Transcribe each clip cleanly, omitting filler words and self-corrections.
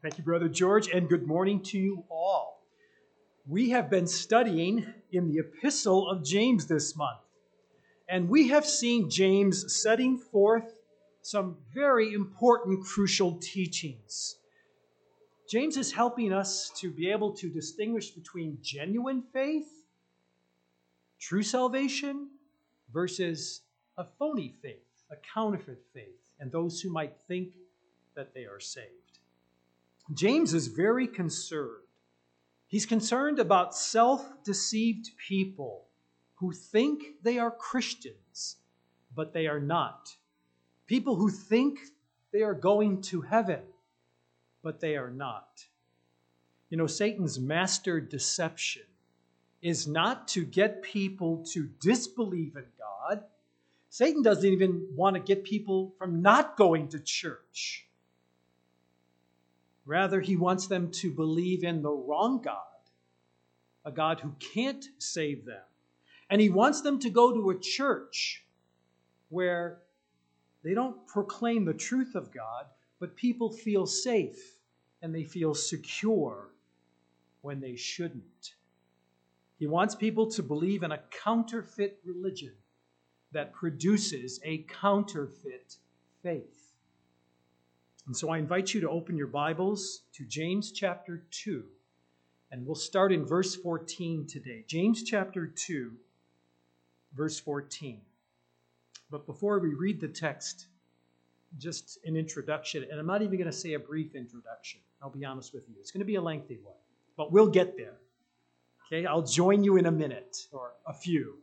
Thank you, Brother George, and good morning to you all. We have been studying in the Epistle of James this month, and we have seen James setting forth some very important, crucial teachings. James is helping us to be able to distinguish between genuine faith, true salvation, versus a phony faith, a counterfeit faith, and those who might think that they are saved. James is very concerned. He's concerned about self-deceived people who think they are Christians, but they are not. People who think they are going to heaven, but they are not. You know, Satan's master deception is not to get people to disbelieve in God. Satan doesn't even want to get people from not going to church. Rather, he wants them to believe in the wrong God, a God who can't save them. And he wants them to go to a church where they don't proclaim the truth of God, but people feel safe and they feel secure when they shouldn't. He wants people to believe in a counterfeit religion that produces a counterfeit faith. And so I invite you to open your Bibles to James chapter 2, and we'll start in verse 14 today. James chapter 2, verse 14. But before we read the text, just an introduction, and I'm not even going to say a brief introduction. I'll be honest with you. It's going to be a lengthy one, but we'll get there. Okay, I'll join you in a minute or a few.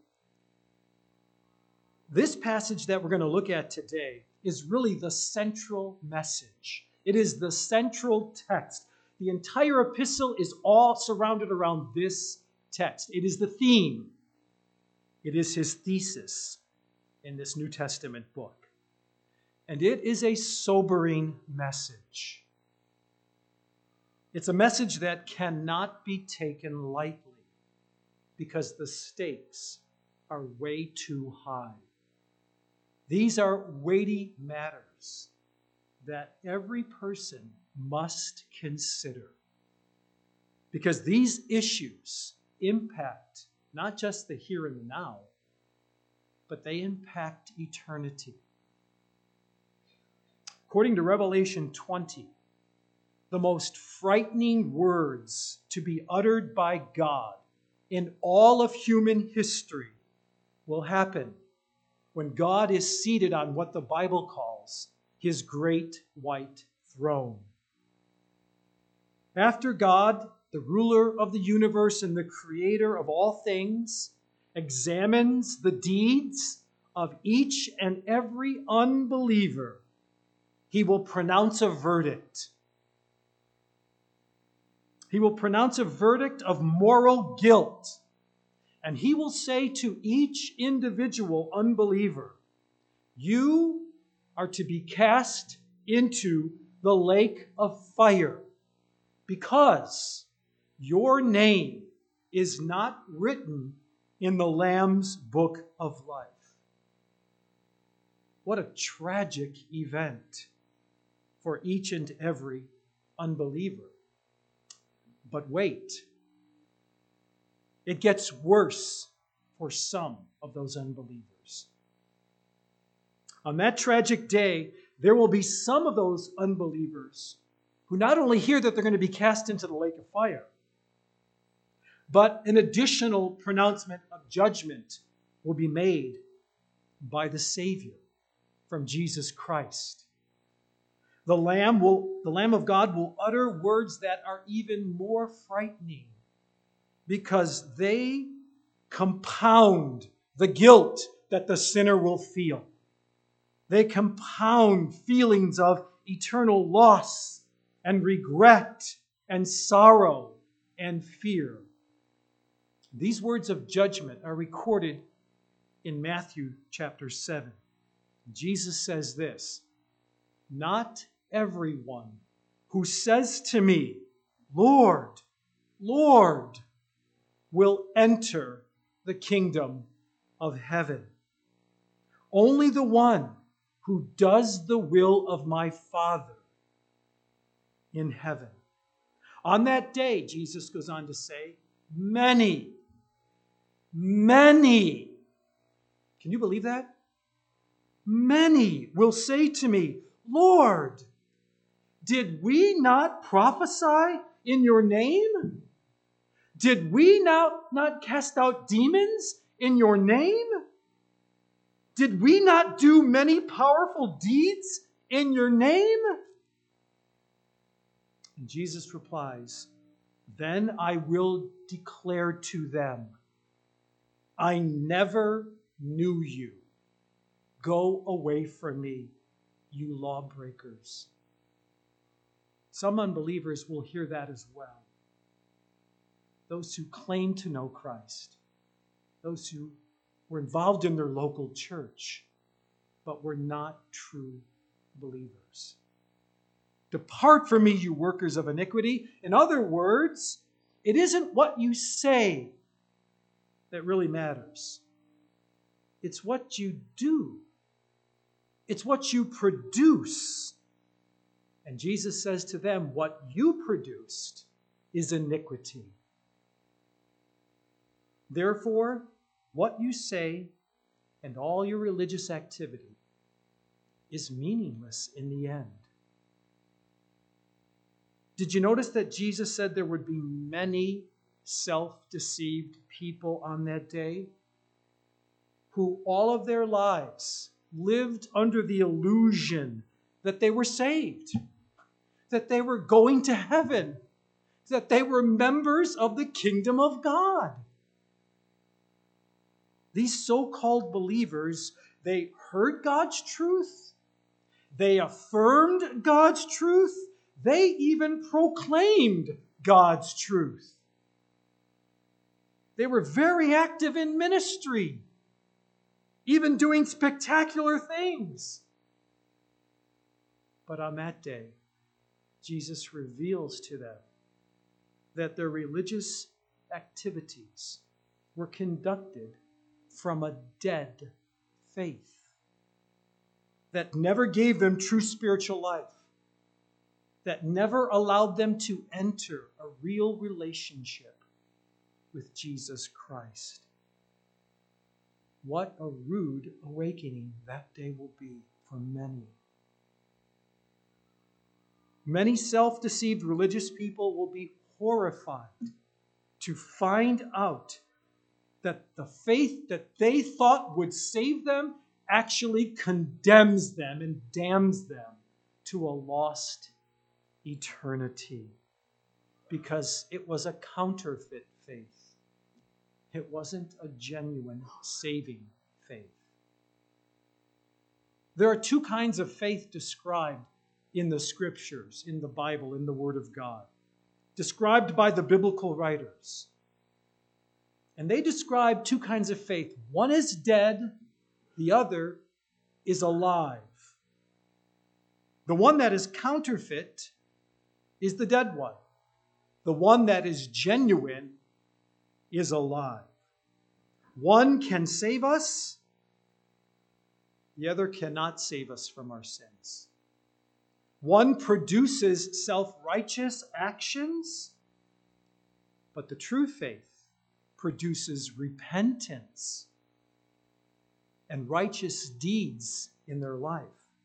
This passage that we're going to look at today is really the central message. It is the central text. The entire epistle is all surrounded around this text. It is the theme. It is his thesis in this New Testament book. And it is a sobering message. It's a message that cannot be taken lightly because the stakes are way too high. These are weighty matters that every person must consider because these issues impact not just the here and the now, but they impact eternity. According to Revelation 20, the most frightening words to be uttered by God in all of human history will happen when God is seated on what the Bible calls his great white throne. After God, the ruler of the universe and the creator of all things, examines the deeds of each and every unbeliever, he will pronounce a verdict. He will pronounce a verdict of moral guilt. And he will say to each individual unbeliever, you are to be cast into the lake of fire because your name is not written in the Lamb's book of life. What a tragic event for each and every unbeliever. But wait. It gets worse for some of those unbelievers. On that tragic day, there will be some of those unbelievers who not only hear that they're going to be cast into the lake of fire, but an additional pronouncement of judgment will be made by the Savior from Jesus Christ. The Lamb of God will utter words that are even more frightening, because they compound the guilt that the sinner will feel. They compound feelings of eternal loss and regret and sorrow and fear. These words of judgment are recorded in Matthew chapter 7. Jesus says this, "Not everyone who says to me, 'Lord, Lord,' will enter the kingdom of heaven. Only the one who does the will of my Father in heaven. On that day, Jesus goes on to say, many, many, can you believe that? Many will say to me, Lord, did we not prophesy in your name? Did we not cast out demons in your name? Did we not do many powerful deeds in your name? And Jesus replies, then I will declare to them, I never knew you. Go away from me, you lawbreakers. Some unbelievers will hear that as well. Those who claim to know Christ, those who were involved in their local church, but were not true believers. Depart from me, you workers of iniquity. In other words, it isn't what you say that really matters. It's what you do. It's what you produce. And Jesus says to them, what you produced is iniquity. Therefore, what you say and all your religious activity is meaningless in the end. Did you notice that Jesus said there would be many self-deceived people on that day who all of their lives lived under the illusion that they were saved, that they were going to heaven, that they were members of the kingdom of God? These so-called believers, they heard God's truth, they affirmed God's truth, they even proclaimed God's truth. They were very active in ministry, even doing spectacular things. But on that day, Jesus reveals to them that their religious activities were conducted from a dead faith that never gave them true spiritual life, that never allowed them to enter a real relationship with Jesus Christ. What a rude awakening that day will be for many. Many self-deceived religious people will be horrified to find out that the faith that they thought would save them actually condemns them and damns them to a lost eternity, because it was a counterfeit faith. It wasn't a genuine saving faith. There are two kinds of faith described in the Scriptures, in the Bible, in the Word of God, described by the biblical writers. And they describe two kinds of faith. One is dead, the other is alive. The one that is counterfeit is the dead one. The one that is genuine is alive. One can save us, the other cannot save us from our sins. One produces self-righteous actions, but the true faith produces repentance and righteous deeds in their life.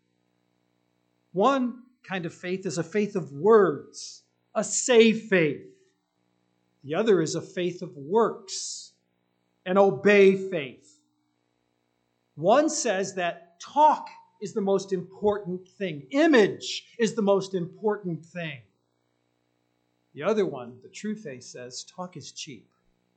One kind of faith is a faith of words, a save faith. The other is a faith of works, an obey faith. One says that talk is the most important thing. Image is the most important thing. The other one, the true faith, says talk is cheap.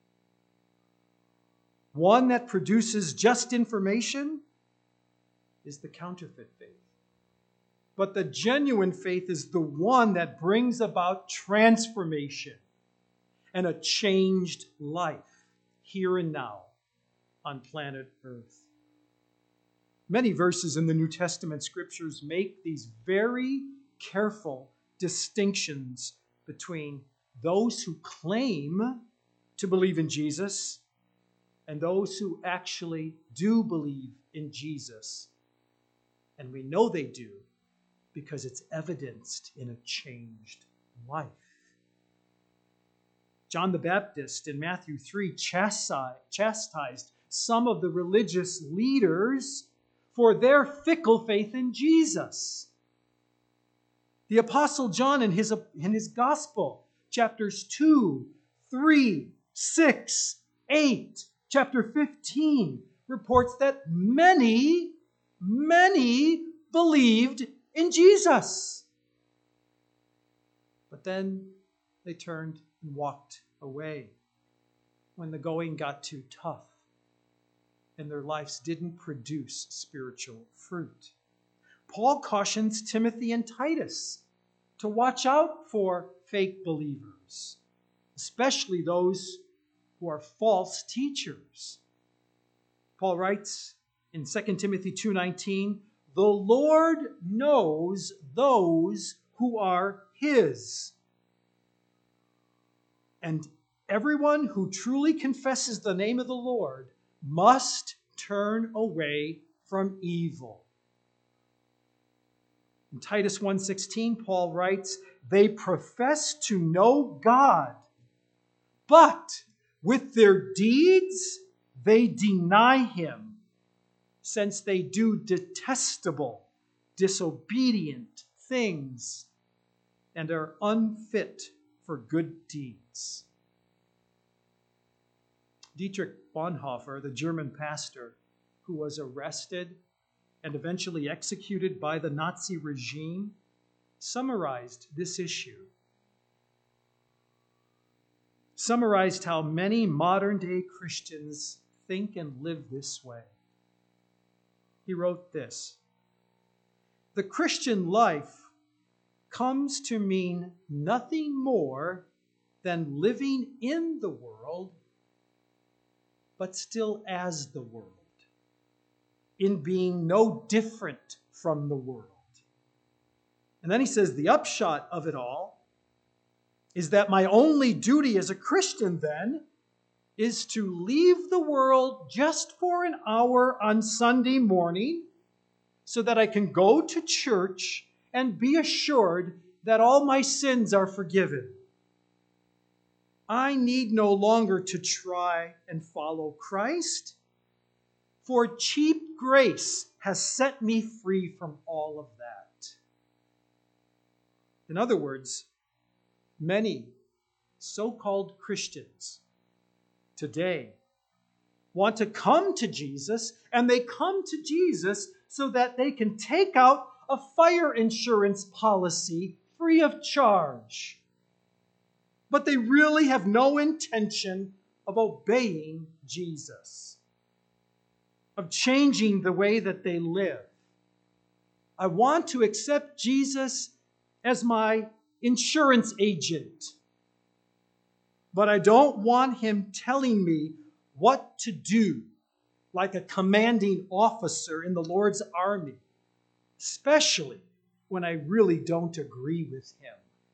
One that produces just information is the counterfeit faith. But the genuine faith is the one that brings about transformation and a changed life here and now on planet Earth. Many verses in the New Testament scriptures make these very careful distinctions between those who claim to believe in Jesus and those who actually do believe in Jesus. And we know they do because it's evidenced in a changed life. John the Baptist in Matthew 3 chastised some of the religious leaders for their fickle faith in Jesus. The Apostle John in his Gospel, chapters 2, 3, 6, 8, chapter 15, reports that many believed in Jesus. But then they turned and walked away when the going got too tough and their lives didn't produce spiritual fruit. Paul cautions Timothy and Titus to watch out for fake believers, especially those who are false teachers. Paul writes in 2 Timothy 2:19, "The Lord knows those who are his. And everyone who truly confesses the name of the Lord must turn away from evil." In Titus 1:16, Paul writes, "They profess to know God, but with their deeds they deny him, since they do detestable, disobedient things and are unfit for good deeds." Dietrich Bonhoeffer, the German pastor who was arrested and eventually executed by the Nazi regime, summarized this issue. Summarized how many modern-day Christians think and live this way. He wrote this: "The Christian life comes to mean nothing more than living in the world, but still as the world, in being no different from the world." And then he says the upshot of it all is that my only duty as a Christian then is to leave the world just for an hour on Sunday morning so that I can go to church and be assured that all my sins are forgiven. I need no longer to try and follow Christ, for cheap grace has set me free from all of that. In other words, many so-called Christians today want to come to Jesus, and they come to Jesus so that they can take out a fire insurance policy free of charge. But they really have no intention of obeying Jesus, of changing the way that they live. I want to accept Jesus as my insurance agent, but I don't want him telling me what to do like a commanding officer in the Lord's army, especially when I really don't agree with him.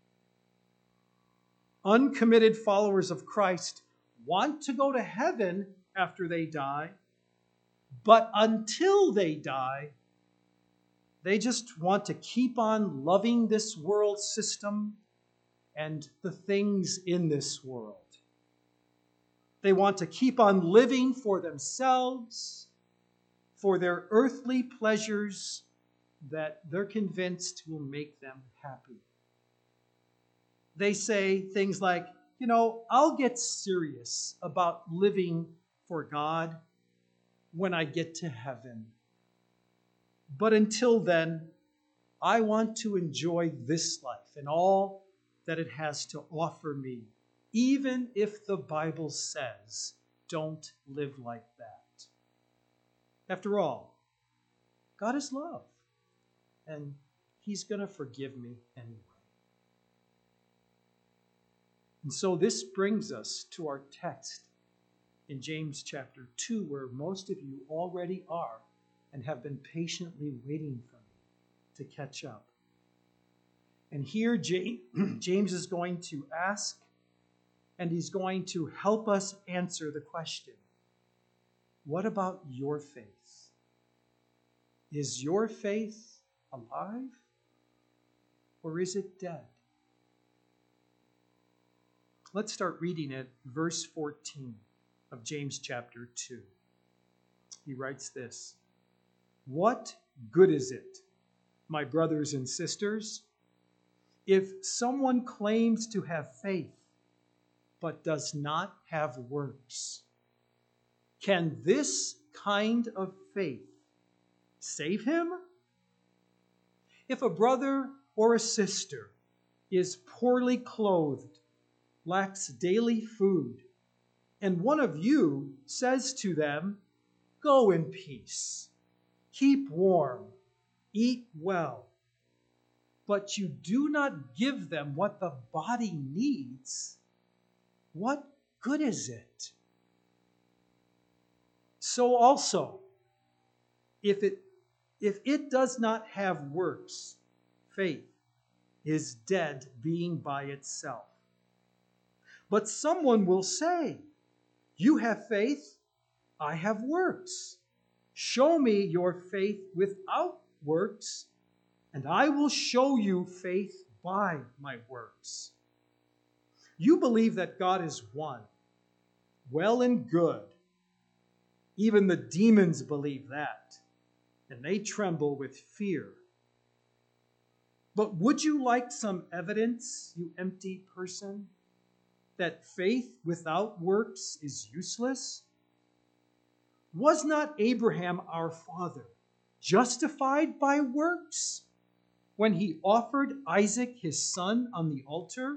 Uncommitted followers of Christ want to go to heaven after they die, but until they die, they just want to keep on loving this world system and the things in this world. They want to keep on living for themselves, for their earthly pleasures that they're convinced will make them happy. They say things like, I'll get serious about living for God when I get to heaven. But until then, I want to enjoy this life and all that it has to offer me, even if the Bible says, don't live like that. After all, God is love, and he's going to forgive me anyway. And so this brings us to our text in James chapter 2, where most of you already are and have been patiently waiting for me to catch up. And here James is going to ask, and he's going to help us answer the question, what about your faith? Is your faith alive? or is it dead? Let's start reading at verse 14 of James chapter 2. He writes this: "What good is it, my brothers and sisters, if someone claims to have faith but does not have works? Can this kind of faith save him? If a brother or a sister is poorly clothed, lacks daily food, and one of you says to them, 'Go in peace, keep warm, eat well,' but you do not give them what the body needs, what good is it? So also, if it does not have works, faith is dead being by itself. But someone will say, 'You have faith, I have works. Show me your faith without works, and I will show you faith by my works.' You believe that God is one. Well and good. Even the demons believe that, and they tremble with fear. But would you like some evidence, you empty person, that faith without works is useless? Was not Abraham our father justified by works when he offered Isaac his son on the altar?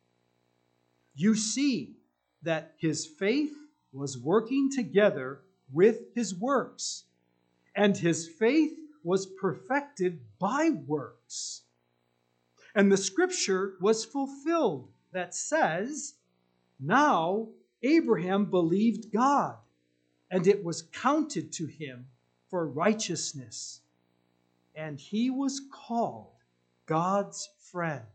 You see that his faith was working together with his works, and his faith was perfected by works. And the scripture was fulfilled that says, 'Now Abraham believed God, and it was counted to him for righteousness, and he was called God's friend.'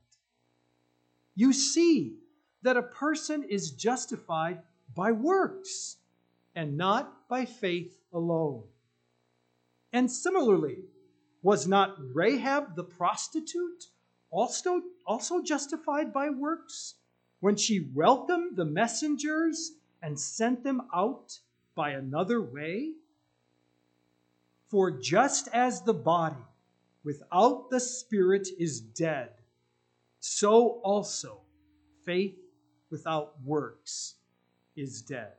You see that a person is justified by works and not by faith alone. And similarly, was not Rahab the prostitute also justified by works when she welcomed the messengers and sent them out by another way? For just as the body without the spirit is dead, so also faith without works is dead."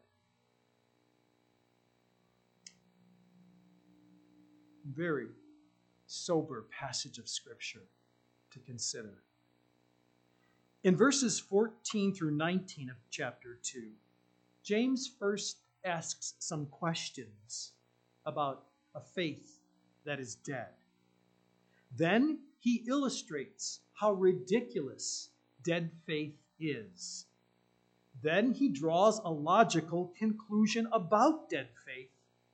Very sober passage of Scripture to consider. In verses 14 through 19 of chapter 2, James first asks some questions about a faith that is dead. Then he illustrates how ridiculous dead faith is. Then he draws a logical conclusion about dead faith.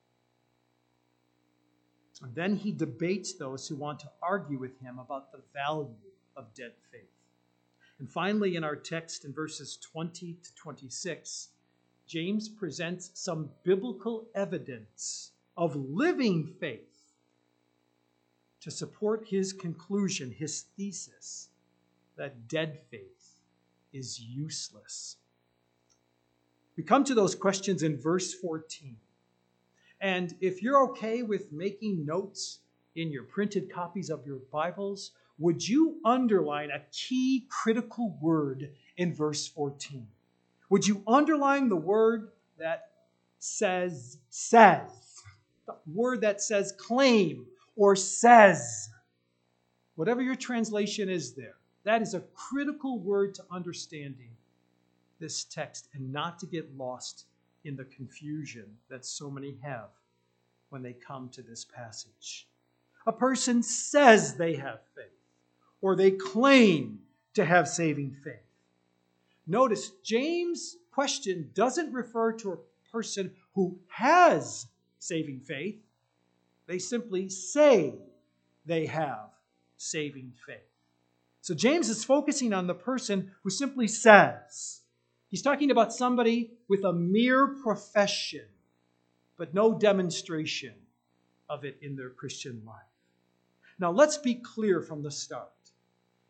And then he debates those who want to argue with him about the value of dead faith. And finally, in our text in verses 20 to 26, James presents some biblical evidence of living faith to support his conclusion, his thesis, that dead faith is useless. We come to those questions in verse 14. And if you're okay with making notes in your printed copies of your Bibles, would you underline a key critical word in verse 14? Would you underline the word that says, the word that says claim or says? Whatever your translation is there, that is a critical word to understanding this text and not to get lost in the confusion that so many have when they come to this passage. A person says they have faith, or they claim to have saving faith. Notice, James' question doesn't refer to a person who has saving faith. They simply say they have saving faith. So James is focusing on the person who simply says. He's talking about somebody with a mere profession, but no demonstration of it in their Christian life. Now, let's be clear from the start.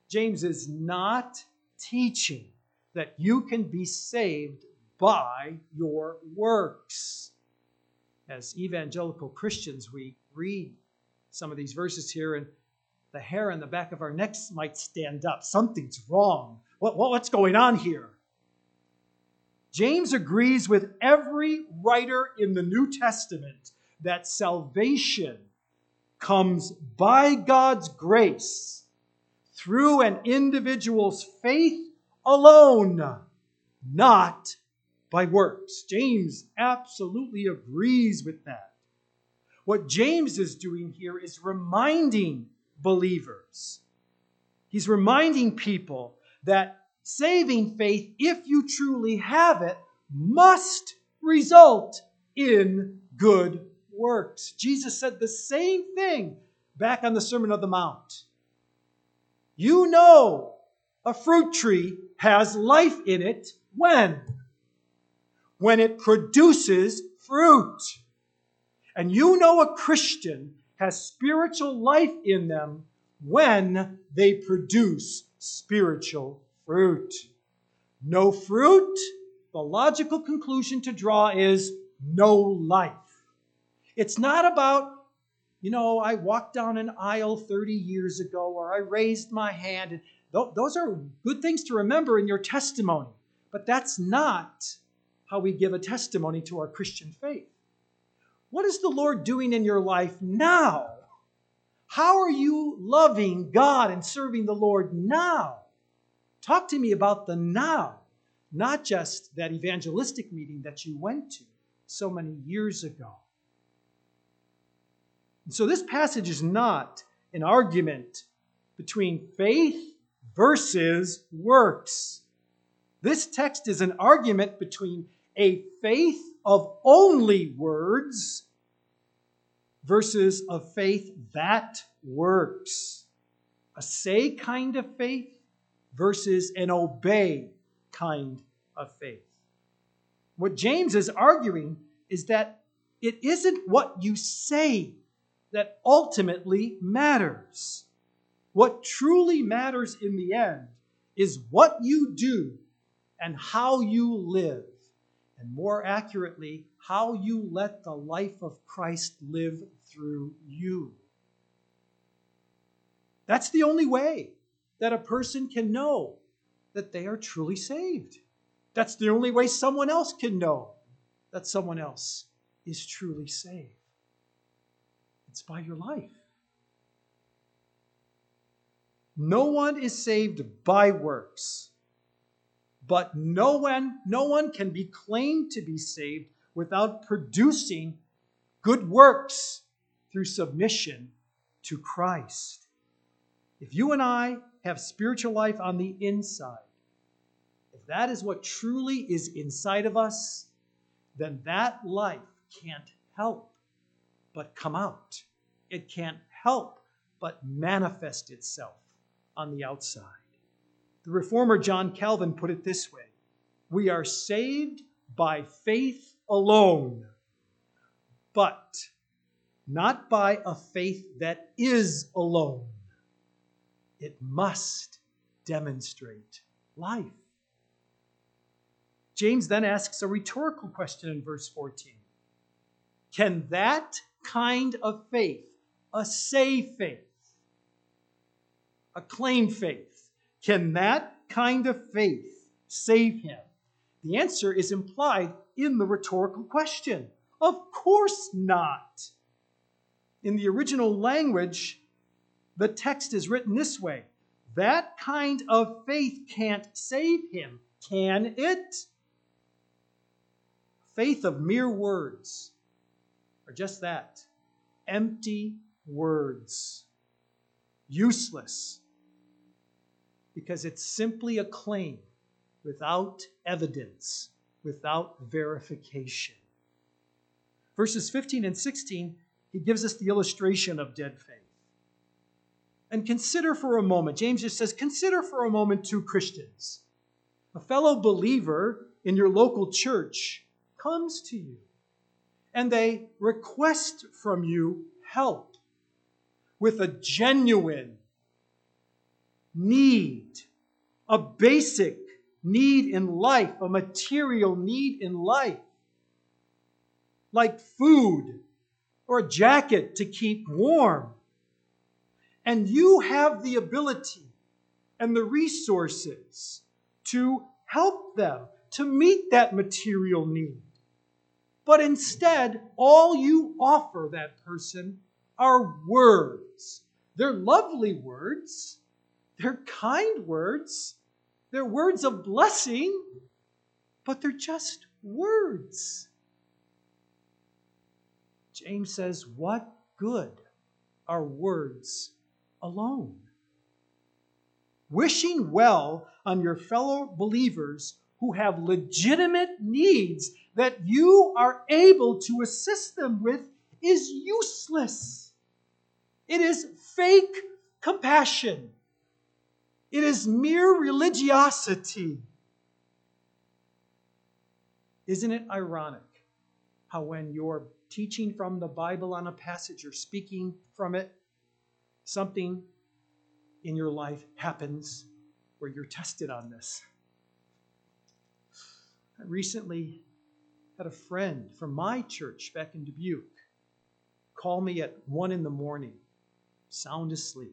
James is not teaching that you can be saved by your works. As evangelical Christians, we read some of these verses here, and the hair on the back of our necks might stand up. Something's wrong. What's going on here? James agrees with every writer in the New Testament that salvation comes by God's grace through an individual's faith alone, not by works. James absolutely agrees with that. What James is doing here is reminding believers. He's reminding people that saving faith, if you truly have it, must result in good works. Jesus said the same thing back on the Sermon on the Mount. You know a fruit tree has life in it when it produces fruit. And you know a Christian has spiritual life in them when they produce spiritual fruit. No fruit, the logical conclusion to draw is no life. It's not about, I walked down an aisle 30 years ago, or I raised my hand. Those are good things to remember in your testimony, but that's not how we give a testimony to our Christian faith. What is the Lord doing in your life now? How are you loving God and serving the Lord now? Talk to me about the now, not just that evangelistic meeting that you went to so many years ago. And so this passage is not an argument between faith versus works. This text is an argument between a faith of only words versus a faith that works. A say kind of faith versus an obey kind of faith. What James is arguing is that it isn't what you say that ultimately matters. What truly matters in the end is what you do and how you live. And more accurately, how you let the life of Christ live through you. That's the only way that a person can know that they are truly saved. That's the only way someone else can know that someone else is truly saved. It's by your life. No one is saved by works, but no one can be claimed to be saved without producing good works through submission to Christ. If you and I have spiritual life on the inside, if that is what truly is inside of us, then that life can't help but come out. It can't help but manifest itself on the outside. The reformer John Calvin put it this way: we are saved by faith alone, but not by a faith that is alone. It must demonstrate life. James then asks a rhetorical question in verse 14. Can that kind of faith, a say faith, a claim faith, can that kind of faith save him? The answer is implied in the rhetorical question. Of course not. In the original language, the text is written this way: that kind of faith can't save him, can it? Faith of mere words are just that, empty words. Useless, because it's simply a claim without evidence, without verification. Verses 15 and 16, he gives us the illustration of dead faith. And consider for a moment, James just says, consider for a moment two Christians. A fellow believer in your local church comes to you, and they request from you help with a genuine, need, a basic need in life, a material need in life, like food or a jacket to keep warm. And you have the ability and the resources to help them to meet that material need. But instead, all you offer that person are words. They're lovely words. They're kind words. They're words of blessing, but they're just words. James says, what good are words alone? Wishing well on your fellow believers who have legitimate needs that you are able to assist them with is useless. It is fake compassion. It is mere religiosity. Isn't it ironic how when you're teaching from the Bible on a passage or speaking from it, something in your life happens where you're tested on this? I recently had a friend from my church back in Dubuque call me at 1 a.m, sound asleep.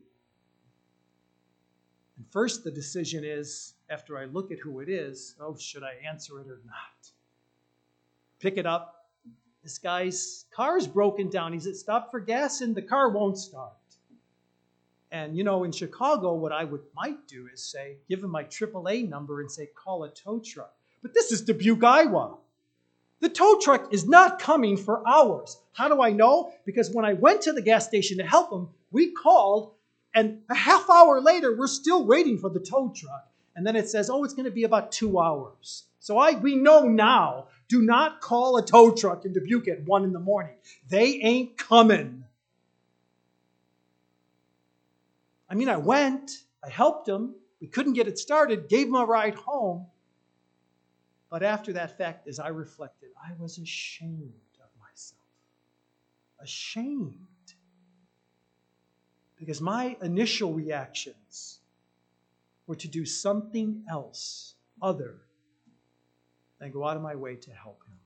And first the decision is, after I look at who it is, should I answer it or not? Pick it up. This guy's car's broken down. He's at stop for gas and the car won't start. And in Chicago, what I might do is say, give him my AAA number and say, call a tow truck. But this is Dubuque, Iowa. The tow truck is not coming for hours. How do I know? Because when I went to the gas station to help him, we called, and a half hour later, we're still waiting for the tow truck. And then it says, it's going to be about 2 hours. So we know now, do not call a tow truck in Dubuque at 1 a.m. They ain't coming. I went, I helped him, we couldn't get it started, gave him a ride home. But after that fact, as I reflected, I was ashamed of myself. Ashamed. Because my initial reactions were to do something else other than go out of my way to help him.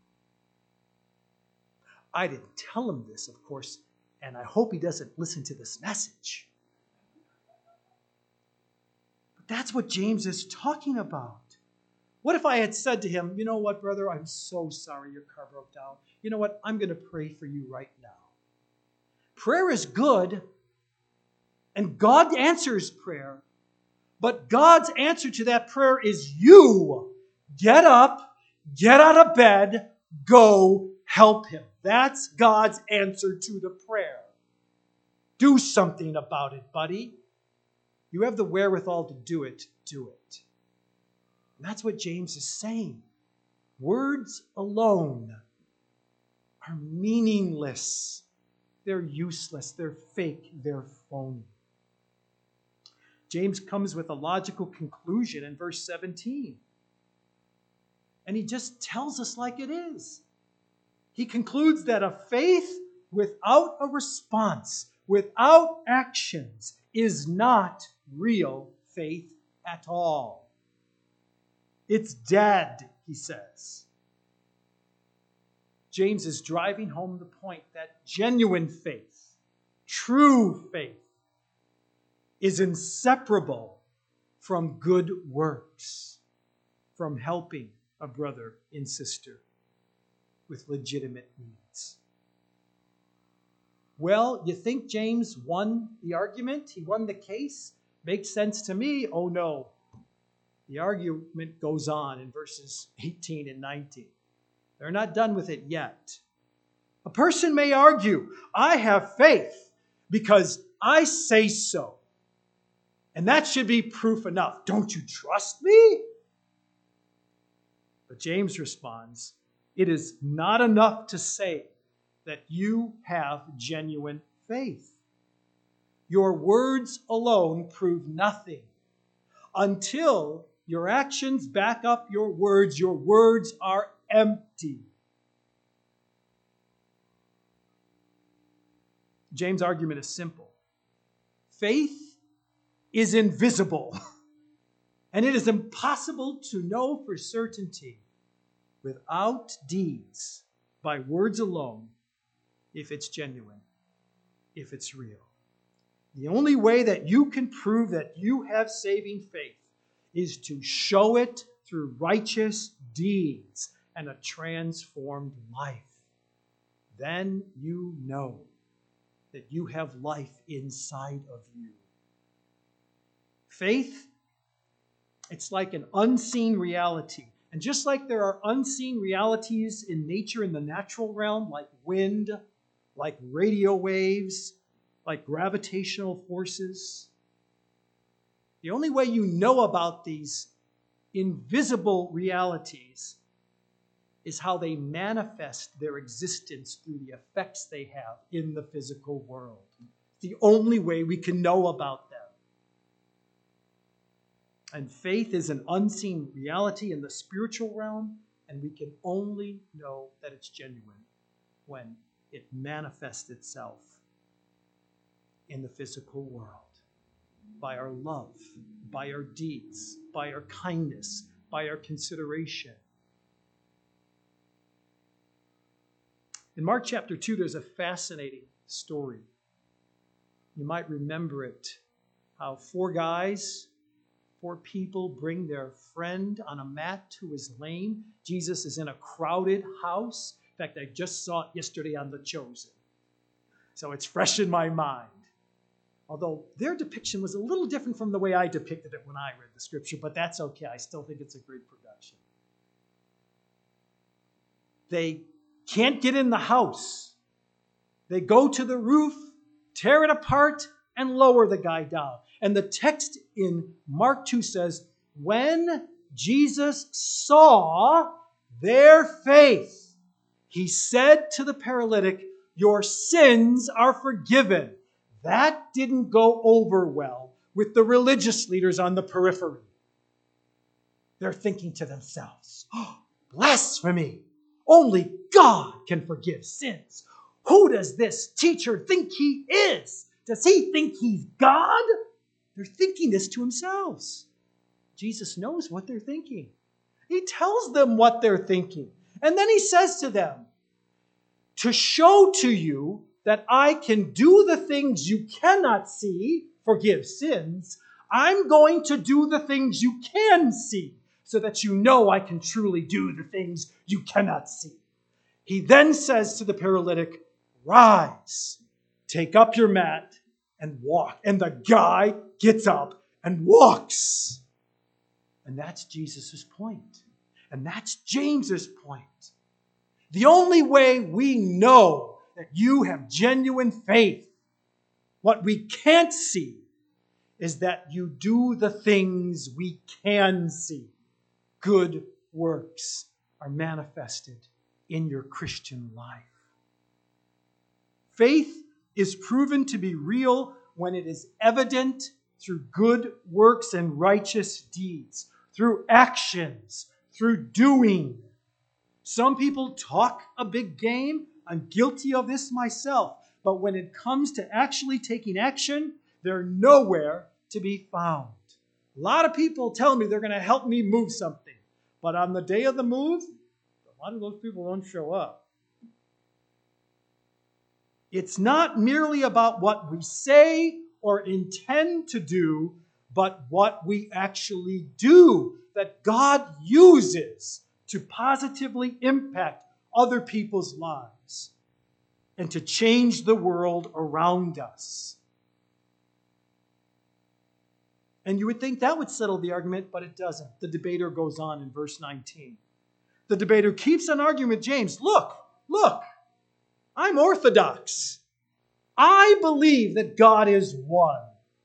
I didn't tell him this, of course, and I hope he doesn't listen to this message. But that's what James is talking about. What if I had said to him, you know what, brother, I'm so sorry your car broke down. You know what, I'm going to pray for you right now. Prayer is good, and God answers prayer, but God's answer to that prayer is you. Get up, get out of bed, go help him. That's God's answer to the prayer. Do something about it, buddy. You have the wherewithal to do it, do it. And that's what James is saying. Words alone are meaningless. They're useless. They're fake. They're phony. James comes with a logical conclusion in verse 17. And he just tells us like it is. He concludes that a faith without a response, without actions, is not real faith at all. It's dead, he says. James is driving home the point that genuine faith, true faith, is inseparable from good works, from helping a brother and sister with legitimate needs. Well, you think James won the argument? He won the case? Makes sense to me. Oh no. The argument goes on in verses 18 and 19. They're not done with it yet. A person may argue, I have faith because I say so. And that should be proof enough. Don't you trust me? But James responds, it is not enough to say that you have genuine faith. Your words alone prove nothing. Until your actions back up your words are empty. James' argument is simple. Faith is invisible, and it is impossible to know for certainty without deeds, by words alone, if it's genuine, if it's real. The only way that you can prove that you have saving faith is to show it through righteous deeds and a transformed life. Then you know that you have life inside of you. Faith, it's like an unseen reality. And just like there are unseen realities in nature in the natural realm, like wind, like radio waves, like gravitational forces, the only way you know about these invisible realities is how they manifest their existence through the effects they have in the physical world. The only way we can know about them. And faith is an unseen reality in the spiritual realm, and we can only know that it's genuine when it manifests itself in the physical world. By our love, by our deeds, by our kindness, by our consideration. In Mark chapter 2, there's a fascinating story. You might remember it, how four people bring their friend on a mat who is lame. Jesus is in a crowded house. In fact, I just saw it yesterday on The Chosen. So it's fresh in my mind. Although their depiction was a little different from the way I depicted it when I read the scripture, but that's okay. I still think it's a great production. They can't get in the house. They go to the roof, tear it apart, and lower the guy down. And the text in Mark 2 says, when Jesus saw their faith, he said to the paralytic, your sins are forgiven. That didn't go over well with the religious leaders on the periphery. They're thinking to themselves, oh, blasphemy! Only God can forgive sins. Who does this teacher think he is? Does he think he's God? They're thinking this to themselves. Jesus knows what they're thinking. He tells them what they're thinking. And then he says to them, to show to you that I can do the things you cannot see, forgive sins, I'm going to do the things you can see, so that you know I can truly do the things you cannot see. He then says to the paralytic, rise, take up your mat and walk. And the guy gets up and walks. And that's Jesus' point. And that's James's point. The only way we know that you have genuine faith, what we can't see, is that you do the things we can see. Good works are manifested in your Christian life. Faith is proven to be real when it is evident through good works and righteous deeds, through actions, through doing. Some people talk a big game. I'm guilty of this myself. But when it comes to actually taking action, they're nowhere to be found. A lot of people tell me they're going to help me move something. But on the day of the move, a lot of those people don't show up. It's not merely about what we say or intend to do, but what we actually do that God uses to positively impact other people's lives and to change the world around us. And you would think that would settle the argument, but it doesn't. The debater goes on in verse 19. The debater keeps on arguing with James. Look, I'm orthodox. I believe that God is one.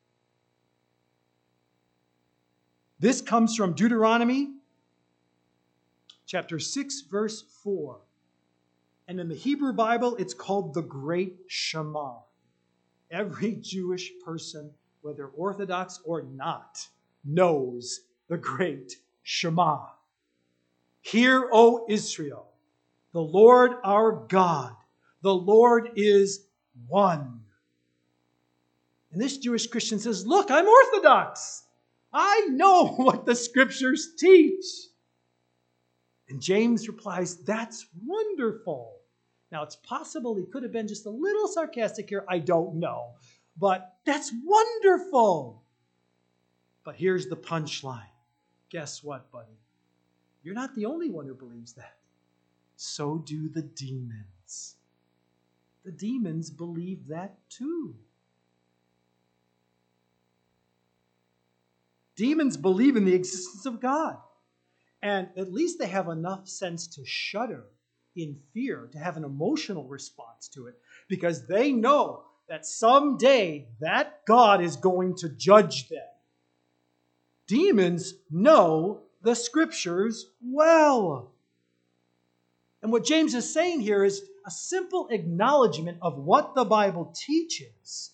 This comes from Deuteronomy chapter 6, verse 4. And in the Hebrew Bible, it's called the Great Shema. Every Jewish person, whether Orthodox or not, knows the Great Shema. Hear, O Israel, the Lord our God, the Lord is one. And this Jewish Christian says, look, I'm Orthodox. I know what the Scriptures teach. And James replies, that's wonderful. Now, it's possible he could have been just a little sarcastic here. I don't know. But that's wonderful. But here's the punchline. Guess what, buddy? You're not the only one who believes that. So do the demons. The demons believe that too. Demons believe in the existence of God. And at least they have enough sense to shudder in fear, to have an emotional response to it, because they know that someday that God is going to judge them. Demons know the Scriptures well. And what James is saying here is a simple acknowledgement of what the Bible teaches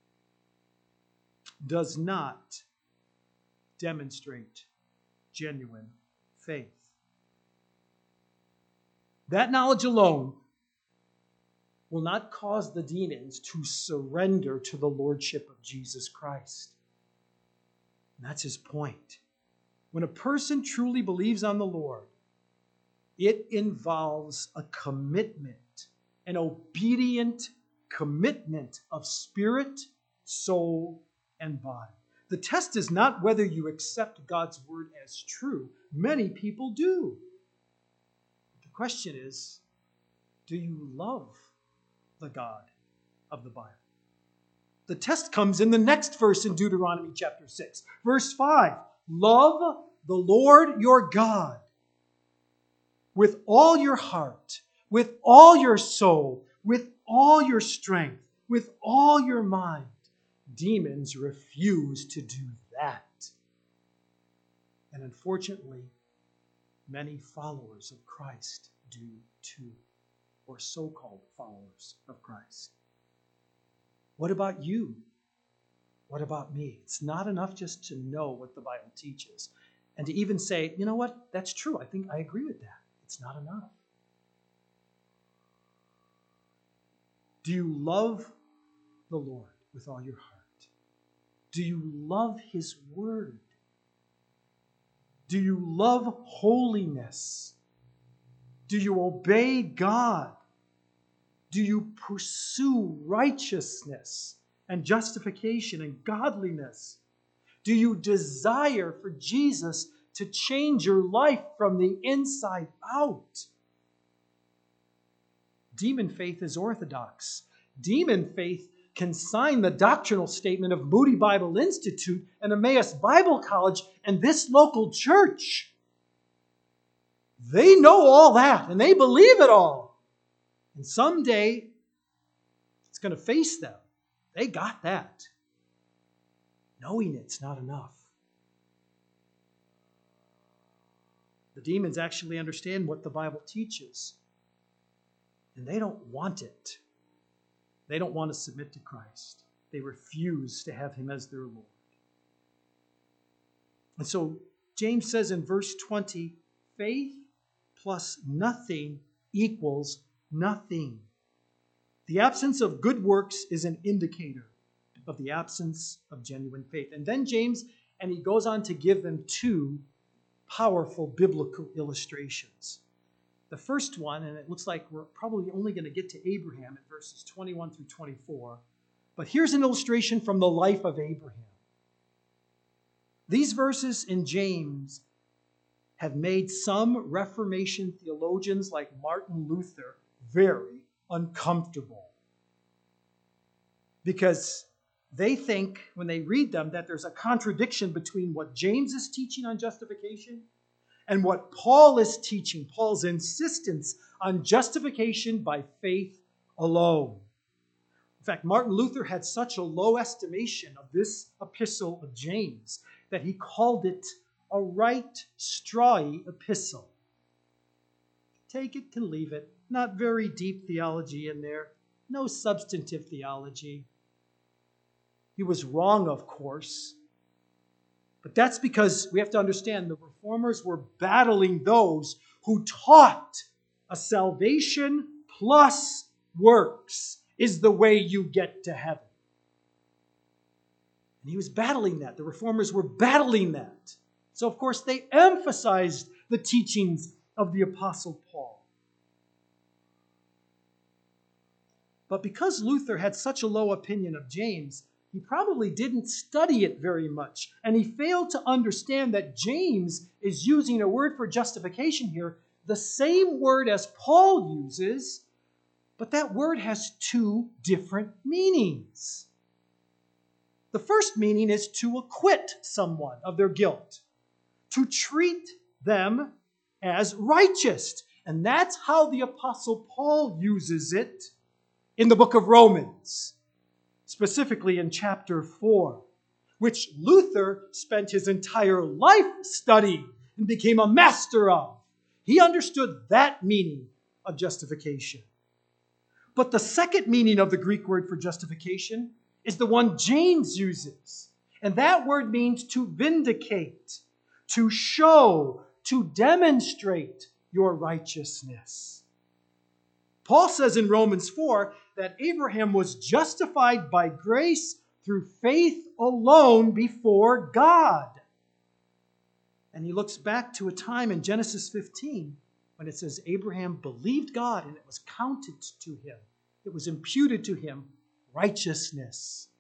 does not demonstrate genuine faith. That knowledge alone will not cause the demons to surrender to the lordship of Jesus Christ. And that's his point. When a person truly believes on the Lord, it involves a commitment, an obedient commitment of spirit, soul, and body. The test is not whether you accept God's word as true. Many people do. The question is, do you love the God of the Bible? The test comes in the next verse in Deuteronomy chapter 6. Verse 5, love the Lord your God with all your heart, with all your soul, with all your strength, with all your mind. Demons refuse to do that. And unfortunately, many followers of Christ do too, or so-called followers of Christ. What about you? What about me? It's not enough just to know what the Bible teaches and to even say, you know what, that's true. I think I agree with that. It's not enough. Do you love the Lord with all your heart? Do you love His Word? Do you love holiness? Do you obey God? Do you pursue righteousness and justification and godliness? Do you desire for Jesus to change your life from the inside out? Demon faith is orthodox. Demon faith can sign the doctrinal statement of Moody Bible Institute and Emmaus Bible College and this local church. They know all that and they believe it all. And someday it's going to face them. They got that. Knowing it's not enough. The demons actually understand what the Bible teaches. And they don't want it. They don't want to submit to Christ. They refuse to have Him as their Lord. And so James says in verse 20, faith plus nothing equals nothing. The absence of good works is an indicator of the absence of genuine faith. And then James, and he goes on to give them two powerful biblical illustrations. The first one, and it looks like we're probably only going to get to Abraham in verses 21 through 24, but here's an illustration from the life of Abraham. These verses in James have made some Reformation theologians like Martin Luther very uncomfortable, because they think when they read them that there's a contradiction between what James is teaching on justification and what Paul is teaching, Paul's insistence on justification by faith alone. In fact, Martin Luther had such a low estimation of this epistle of James that he called it a right strawy epistle. Take it to leave it. Not very deep theology in there. No substantive theology. He was wrong, of course. But that's because we have to understand the Reformers were battling those who taught a salvation plus works is the way you get to heaven. And he was battling that. The reformers were battling that. So, of course, they emphasized the teachings of the Apostle Paul. But because Luther had such a low opinion of James, he probably didn't study it very much. And he failed to understand that James is using a word for justification here, the same word as Paul uses, but that word has two different meanings. The first meaning is to acquit someone of their guilt, to treat them as righteous. And that's how the Apostle Paul uses it in the book of Romans, specifically in chapter 4, which Luther spent his entire life studying and became a master of. He understood that meaning of justification. But the second meaning of the Greek word for justification is the one James uses. And that word means to vindicate, to show, to demonstrate your righteousness. Paul says in Romans 4 that Abraham was justified by grace through faith alone before God. And he looks back to a time in Genesis 15 when it says Abraham believed God and it was counted to him. It was imputed to him righteousness.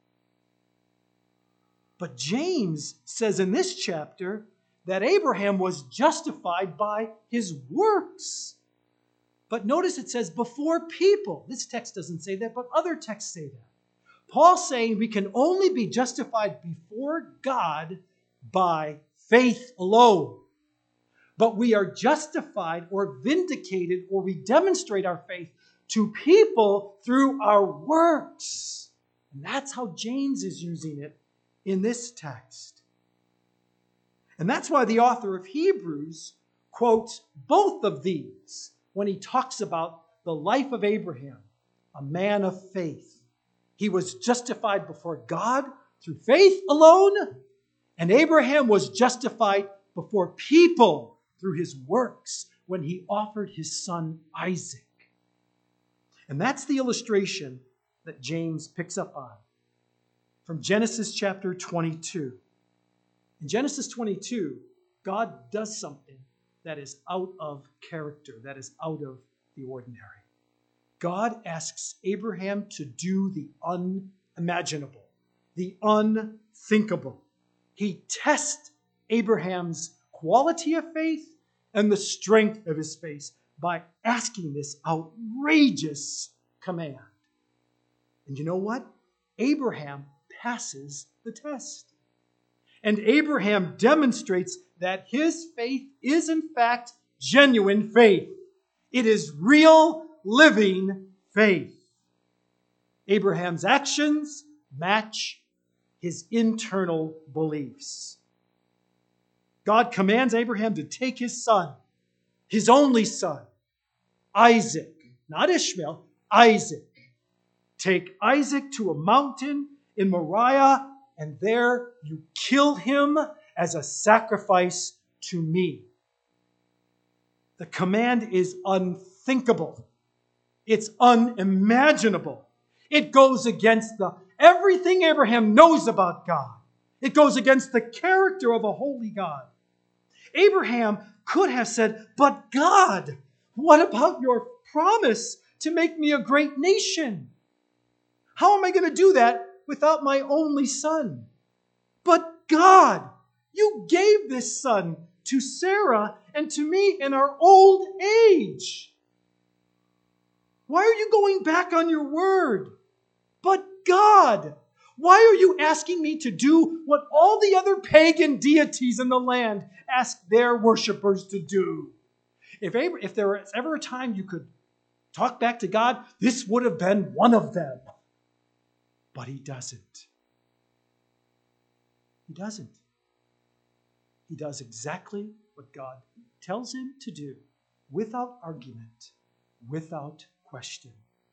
But James says in this chapter that Abraham was justified by his works. But notice it says before people. This text doesn't say that, but other texts say that. Paul's saying we can only be justified before God by faith alone. But we are justified or vindicated or we demonstrate our faith to people through our works. And that's how James is using it in this text. And that's why the author of Hebrews quotes both of these when he talks about the life of Abraham, a man of faith. He was justified before God through faith alone, and Abraham was justified before people through his works when he offered his son Isaac. And that's the illustration that James picks up on from Genesis chapter 22. In Genesis 22, God does something that is out of character, that is out of the ordinary. God asks Abraham to do the unimaginable, the unthinkable. He tests Abraham's quality of faith and the strength of his faith by asking this outrageous command. And you know what? Abraham passes the test. And Abraham demonstrates that his faith is in fact genuine faith. It is real, living faith. Abraham's actions match his internal beliefs. God commands Abraham to take his son, his only son, Isaac, not Ishmael, Isaac. Take Isaac to a mountain in Moriah, and there you kill him as a sacrifice to me. The command is unthinkable. It's unimaginable. It goes against everything Abraham knows about God. It goes against the character of a holy God. Abraham could have said, but God, what about your promise to make me a great nation? How am I going to do that without my only son? But God, you gave this son to Sarah and to me in our old age. Why are you going back on your word? But God, why are you asking me to do what all the other pagan deities in the land ask their worshipers to do? If there was ever a time you could talk back to God, this would have been one of them. But he doesn't. He doesn't. He does exactly what God tells him to do, without argument, without question.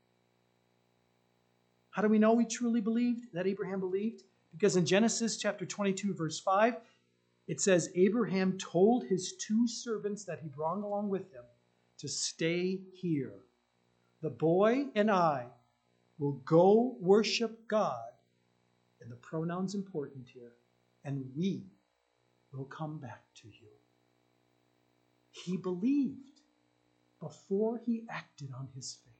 How do we know he truly believed, that Abraham believed? Because in Genesis chapter 22, verse 5, it says, Abraham told his two servants that he brought along with him to stay here. The boy and I will go worship God and the pronoun's important here, and we will come back to you. He believed before he acted on his faith.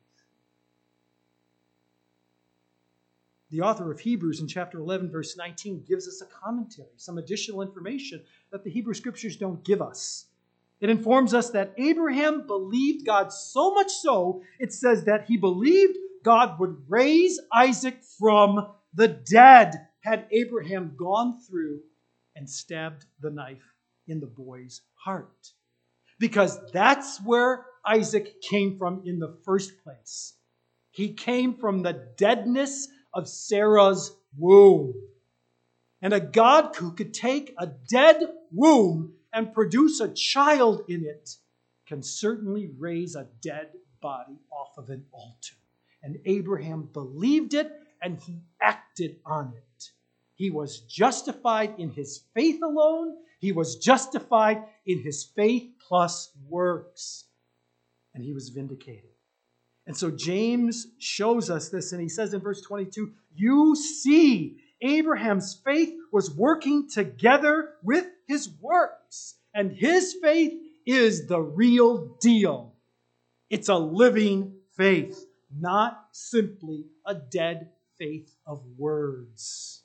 The author of Hebrews in chapter 11, verse 19, gives us a commentary, some additional information that the Hebrew Scriptures don't give us. It informs us that Abraham believed God so much so, it says that he believed God would raise Isaac from the dead had Abraham gone through and stabbed the knife in the boy's heart. Because that's where Isaac came from in the first place. He came from the deadness of Sarah's womb. And a God who could take a dead womb and produce a child in it can certainly raise a dead body off of an altar. And Abraham believed it and he acted on it. He was justified in his faith alone. He was justified in his faith plus works. And he was vindicated. And so James shows us this, and he says in verse 22, you see, Abraham's faith was working together with his works. And his faith is the real deal. It's a living faith, not simply a dead faith of words.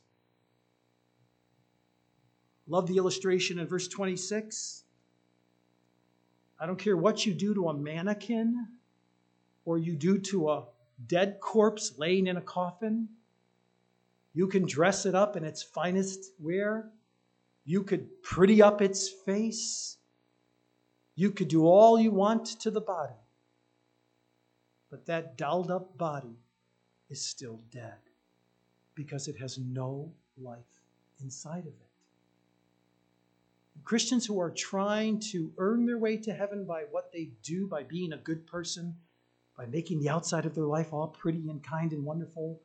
Love the illustration in verse 26. I don't care what you do to a mannequin or you do to a dead corpse laying in a coffin. You can dress it up in its finest wear. You could pretty up its face. You could do all you want to the body. But that dolled up body is still dead because it has no life inside of it. Christians who are trying to earn their way to heaven by what they do, by being a good person, by making the outside of their life all pretty and kind and wonderful,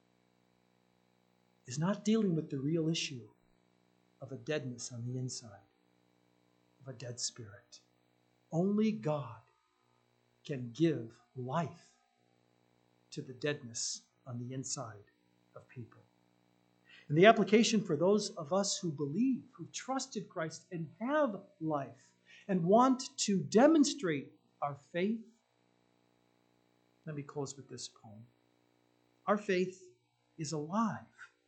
is not dealing with the real issue of a deadness on the inside, of a dead spirit. Only God can give life to the deadness on the inside of people. And the application for those of us who believe, who trusted Christ and have life and want to demonstrate our faith. Let me close with this poem. Our faith is alive.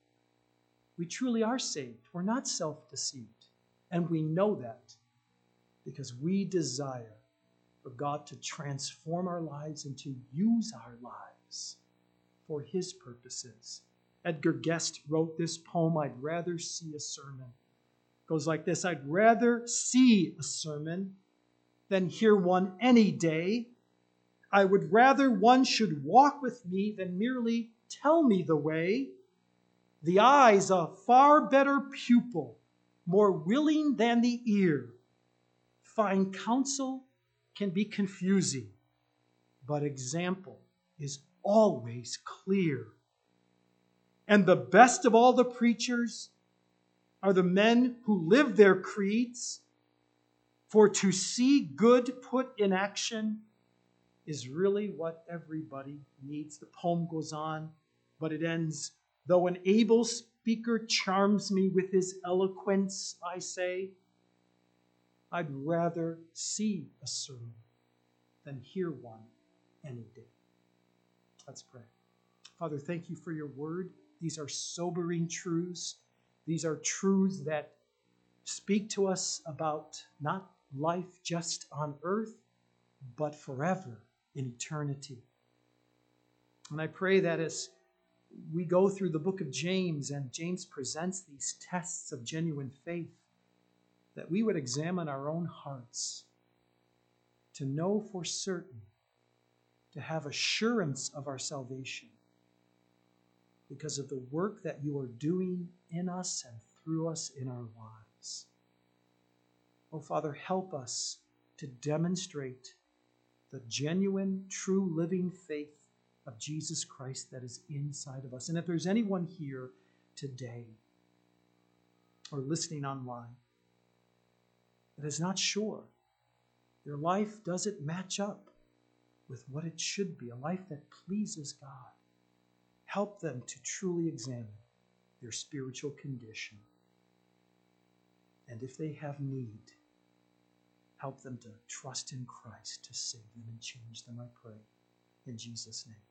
We truly are saved. We're not self-deceived. And we know that because we desire for God to transform our lives and to use our lives for His purposes. Edgar Guest wrote this poem, I'd Rather See a Sermon. It goes like this, I'd rather see a sermon than hear one any day. I would rather one should walk with me than merely tell me the way. The eye's a far better pupil, more willing than the ear. Fine counsel can be confusing, but example is always clear. And the best of all the preachers are the men who live their creeds. For to see good put in action is really what everybody needs. The poem goes on, but it ends, though an able speaker charms me with his eloquence, I say, I'd rather see a sermon than hear one any day. Let's pray. Father, thank you for your word. These are sobering truths. These are truths that speak to us about not life just on earth, but forever in eternity. And I pray that as we go through the book of James, and James presents these tests of genuine faith, that we would examine our own hearts to know for certain, to have assurance of our salvation, because of the work that you are doing in us and through us in our lives. Oh, Father, help us to demonstrate the genuine, true, living faith of Jesus Christ that is inside of us. And if there's anyone here today or listening online that is not sure, their life doesn't match up with what it should be, a life that pleases God, help them to truly examine their spiritual condition. And if they have need, help them to trust in Christ to save them and change them, I pray. In Jesus' name.